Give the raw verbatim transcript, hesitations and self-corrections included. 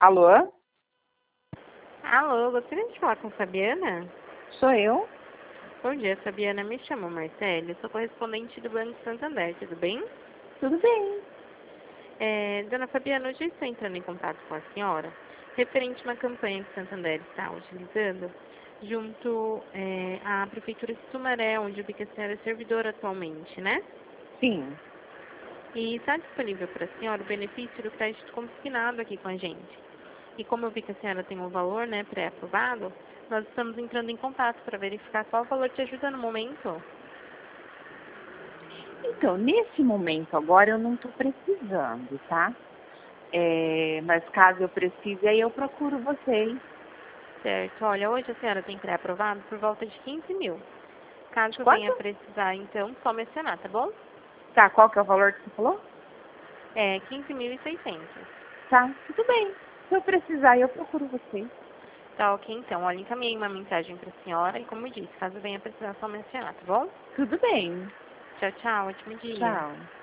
Alô? Alô, gostaria de falar com a Fabiana? Sou eu? Bom dia, Fabiana. Me chamo Marcele, sou correspondente do Banco Santander, tudo bem? Tudo bem. É, dona Fabiana, hoje eu estou entrando em contato com a senhora, referente a uma campanha que o Santander está utilizando, junto é, à Prefeitura de Sumaré, onde eu vi que a senhora é servidora atualmente, né? Sim. E está disponível para a senhora o benefício do crédito consignado aqui com a gente. E como eu vi que a senhora tem um valor, né, pré-aprovado, nós estamos entrando em contato para verificar qual o valor te ajuda no momento. Então, nesse momento agora eu não estou precisando, tá? É, mas caso eu precise, aí eu procuro vocês. Certo. Olha, hoje a senhora tem pré-aprovado por volta de quinze mil. De Caso venha quanto? precisar, então, só mencionar, tá bom? Tá, qual que é o valor que você falou? É quinze mil e seiscentos. Tá, tudo bem. Se eu precisar, eu procuro vocês. Tá ok, então. Olha, encaminhei uma mensagem para a senhora e, como eu disse, caso venha precisar, só mencionar, tá bom? Tudo bem. Tchau, tchau. Ótimo dia. Tchau.